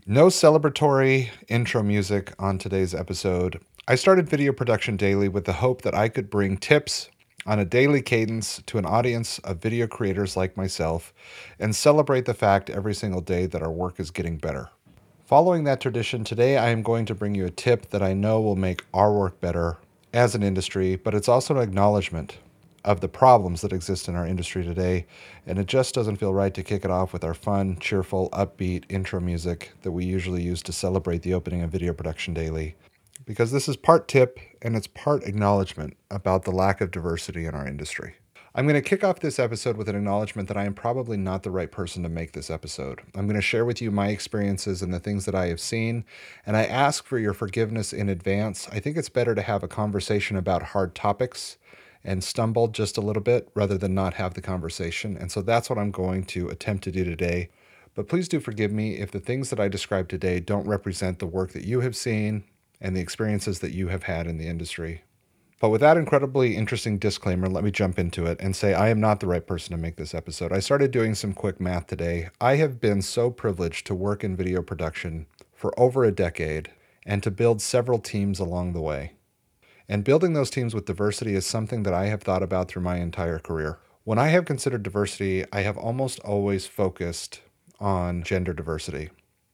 No celebratory intro music on today's episode. I started Video Production Daily with the hope that I could bring tips on a daily cadence to an audience of video creators like myself and celebrate the fact every single day that our work is getting better. Following that tradition, today I am going to bring you a tip that I know will make our work better as an industry, but it's also an acknowledgement of the problems that exist in our industry today, and it just doesn't feel right to kick it off with our fun, cheerful, upbeat intro music that we usually use to celebrate the opening of Video Production Daily, because this is part tip and it's part acknowledgement about the lack of diversity in our industry. I'm going to kick off this episode with an acknowledgement that I am probably not the right person to make this episode. I'm going to share with you my experiences and the things that I have seen, and I ask for your forgiveness in advance. I think it's better to have a conversation about hard topics and stumble just a little bit rather than not have the conversation. And so that's what I'm going to attempt to do today. But please do forgive me if the things that I described today don't represent the work that you have seen and the experiences that you have had in the industry. But with that incredibly interesting disclaimer, let me jump into it and say I am not the right person to make this episode. I started doing some quick math today. I have been so privileged to work in video production for over a decade and to build several teams along the way. And building those teams with diversity is something that I have thought about through my entire career. When I have considered diversity, I have almost always focused on gender diversity.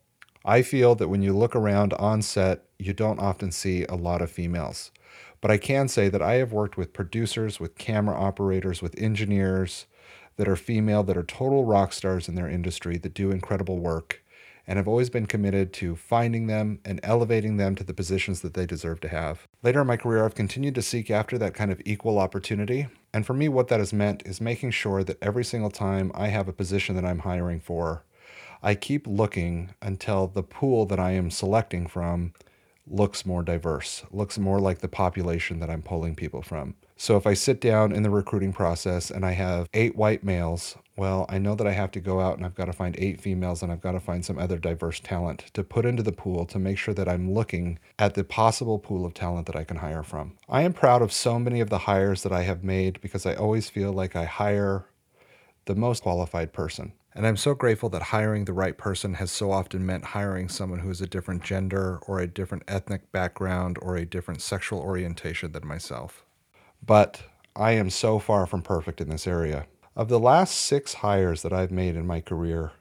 I feel that when you look around on set, you don't often see a lot of females. But I can say that I have worked with producers, with camera operators, with engineers that are female, that are total rock stars in their industry, that do incredible work, and have always been committed to finding them and elevating them to the positions that they deserve to have. Later in my career, I've continued to seek after that kind of equal opportunity. And for me, what that has meant is making sure that every single time I have a position that I'm hiring for, I keep looking until the pool that I am selecting from looks more diverse, looks more like the population that I'm pulling people from. So if I sit down in the recruiting process and I have 8 white males, well, I know that I have to go out and I've got to find 8 females and I've got to find some other diverse talent to put into the pool to make sure that I'm looking at the possible pool of talent that I can hire from. I am proud of so many of the hires that I have made because I always feel like I hire the most qualified person. And I'm so grateful that hiring the right person has so often meant hiring someone who is a different gender or a different ethnic background or a different sexual orientation than myself. But I am so far from perfect in this area. Of the last 6 hires that I've made in my career,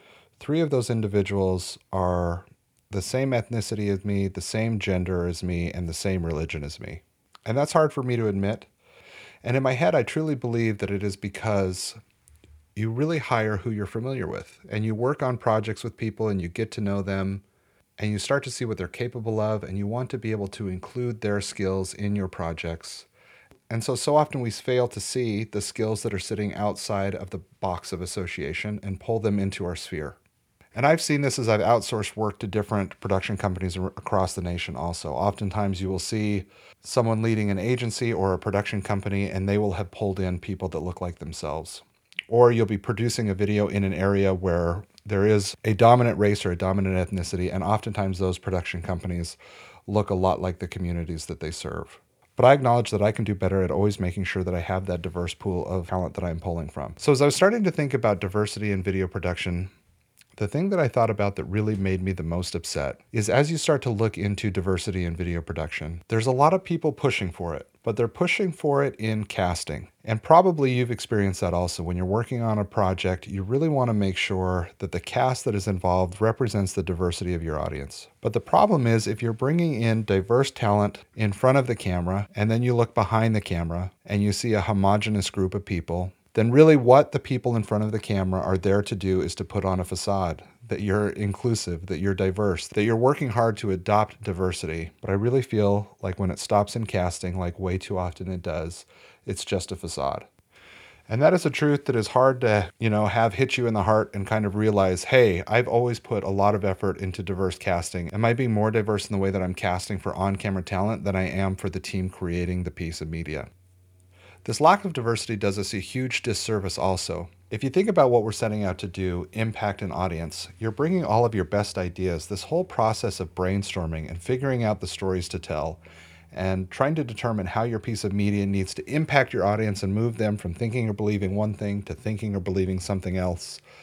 3 of those individuals are the same ethnicity as me, the same gender as me, and the same religion as me. And that's hard for me to admit. And in my head, I truly believe that it is because you really hire who you're familiar with, and you work on projects with people and you get to know them and you start to see what they're capable of, and you want to be able to include their skills in your projects. And so often we fail to see the skills that are sitting outside of the box of association and pull them into our sphere. And I've seen this as I've outsourced work to different production companies across the nation also. Oftentimes you will see someone leading an agency or a production company and they will have pulled in people that look like themselves. Or you'll be producing a video in an area where there is a dominant race or a dominant ethnicity, and oftentimes those production companies look a lot like the communities that they serve. But I acknowledge that I can do better at always making sure that I have that diverse pool of talent that I'm pulling from. So as I was starting to think about diversity in video production, the thing that I thought about that really made me the most upset is as you start to look into diversity in video production, there's a lot of people pushing for it, but they're pushing for it in casting. And probably you've experienced that also. When you're working on a project, you really want to make sure that the cast that is involved represents the diversity of your audience. But the problem is if you're bringing in diverse talent in front of the camera and then you look behind the camera and you see a homogenous group of people, then really what the people in front of the camera are there to do is to put on a facade that you're inclusive, that you're diverse, that you're working hard to adopt diversity. But I really feel like when it stops in casting, like way too often it does, it's just a facade. And that is a truth that is hard to, have hit you in the heart and kind of realize, hey, I've always put a lot of effort into diverse casting. Am I being more diverse in the way that I'm casting for on-camera talent than I am for the team creating the piece of media? This lack of diversity does us a huge disservice also. If you think about what we're setting out to do, impact an audience, you're bringing all of your best ideas, this whole process of brainstorming and figuring out the stories to tell, and trying to determine how your piece of media needs to impact your audience and move them from thinking or believing one thing to thinking or believing something else.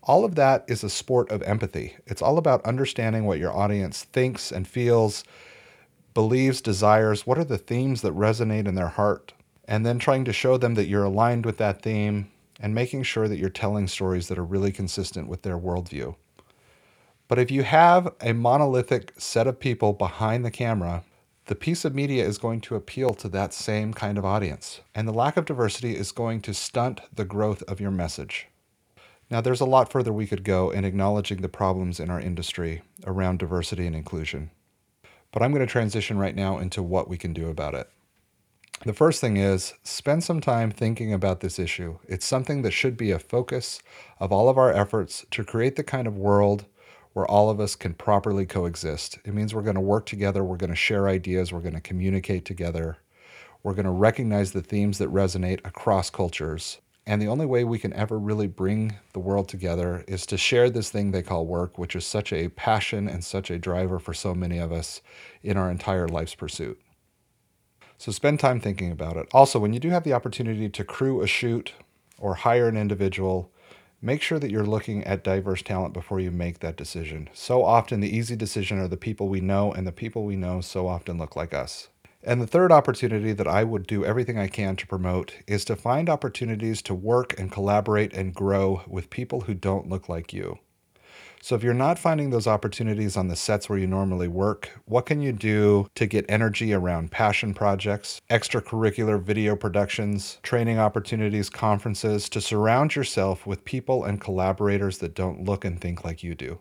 All of that is a sport of empathy. It's all about understanding what your audience thinks and feels, believes, desires. What are the themes that resonate in their heart? And then trying to show them that you're aligned with that theme and making sure that you're telling stories that are really consistent with their worldview. But if you have a monolithic set of people behind the camera, the piece of media is going to appeal to that same kind of audience. And the lack of diversity is going to stunt the growth of your message. Now, there's a lot further we could go in acknowledging the problems in our industry around diversity and inclusion. But I'm going to transition right now into what we can do about it. The first thing is spend some time thinking about this issue. It's something that should be a focus of all of our efforts to create the kind of world where all of us can properly coexist. It means we're going to work together, we're going to share ideas, we're going to communicate together, we're going to recognize the themes that resonate across cultures. And the only way we can ever really bring the world together is to share this thing they call work, which is such a passion and such a driver for so many of us in our entire life's pursuit. So spend time thinking about it. Also, when you do have the opportunity to crew a shoot or hire an individual, make sure that you're looking at diverse talent before you make that decision. So often the easy decision are the people we know, and the people we know so often look like us. And the third opportunity that I would do everything I can to promote is to find opportunities to work and collaborate and grow with people who don't look like you. So if you're not finding those opportunities on the sets where you normally work, what can you do to get energy around passion projects, extracurricular video productions, training opportunities, conferences, to surround yourself with people and collaborators that don't look and think like you do?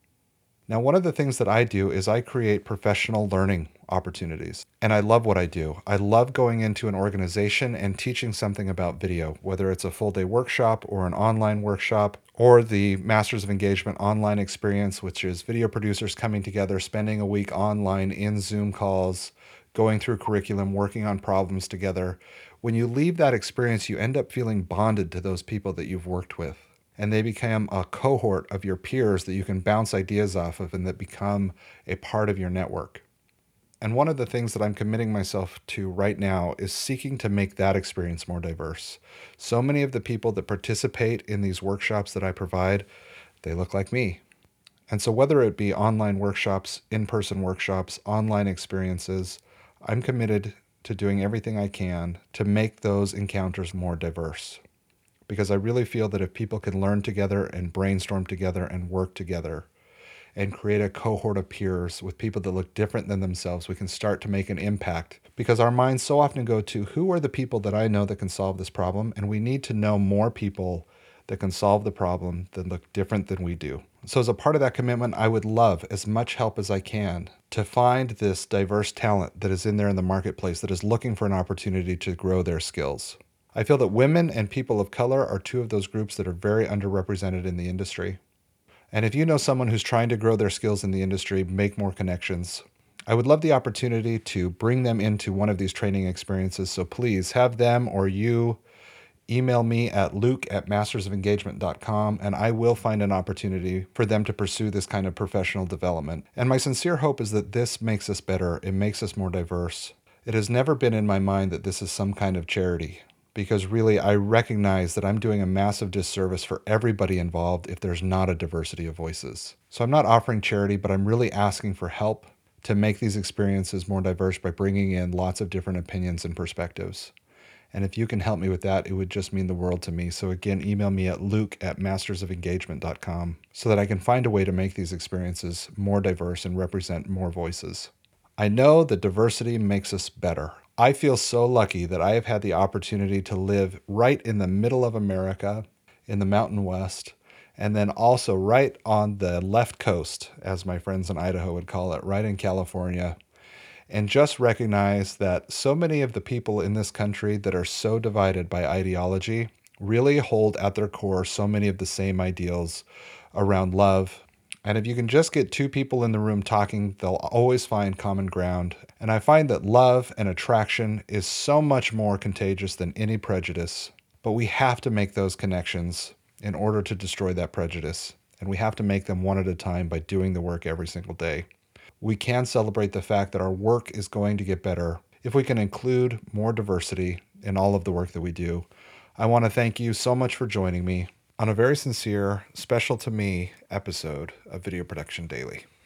Now, one of the things that I do is I create professional learning opportunities. And I love what I do. I love going into an organization and teaching something about video, whether it's a full day workshop or an online workshop, or the Masters of Engagement online experience, which is video producers coming together, spending a week online in Zoom calls, going through curriculum, working on problems together. When you leave that experience, you end up feeling bonded to those people that you've worked with. And they become a cohort of your peers that you can bounce ideas off of and that become a part of your network. And one of the things that I'm committing myself to right now is seeking to make that experience more diverse. So many of the people that participate in these workshops that I provide, they look like me. And so whether it be online workshops, in-person workshops, online experiences, I'm committed to doing everything I can to make those encounters more diverse. Because I really feel that if people can learn together and brainstorm together and work together and create a cohort of peers with people that look different than themselves, we can start to make an impact. Because our minds so often go to, who are the people that I know that can solve this problem? And we need to know more people that can solve the problem that look different than we do. So as a part of that commitment, I would love as much help as I can to find this diverse talent that is in there in the marketplace that is looking for an opportunity to grow their skills. I feel that women and people of color are two of those groups that are very underrepresented in the industry. And if you know someone who's trying to grow their skills in the industry, make more connections, I would love the opportunity to bring them into one of these training experiences. So please have them or you email me at luke@mastersofengagement.com, and I will find an opportunity for them to pursue this kind of professional development. And my sincere hope is that this makes us better. It makes us more diverse. It has never been in my mind that this is some kind of charity, because really I recognize that I'm doing a massive disservice for everybody involved if there's not a diversity of voices. So I'm not offering charity, but I'm really asking for help to make these experiences more diverse by bringing in lots of different opinions and perspectives. And if you can help me with that, it would just mean the world to me. So again, email me at luke@mastersofengagement.com so that I can find a way to make these experiences more diverse and represent more voices. I know that diversity makes us better. I feel so lucky that I have had the opportunity to live right in the middle of America, in the Mountain West, and then also right on the left coast, as my friends in Idaho would call it, right in California. And just recognize that so many of the people in this country that are so divided by ideology really hold at their core so many of the same ideals around love. And if you can just get two people in the room talking, they'll always find common ground. And I find that love and attraction is so much more contagious than any prejudice. But we have to make those connections in order to destroy that prejudice. And we have to make them one at a time by doing the work every single day. We can celebrate the fact that our work is going to get better if we can include more diversity in all of the work that we do. I want to thank you so much for joining me. on a very sincere, special to me episode of Video Production Daily.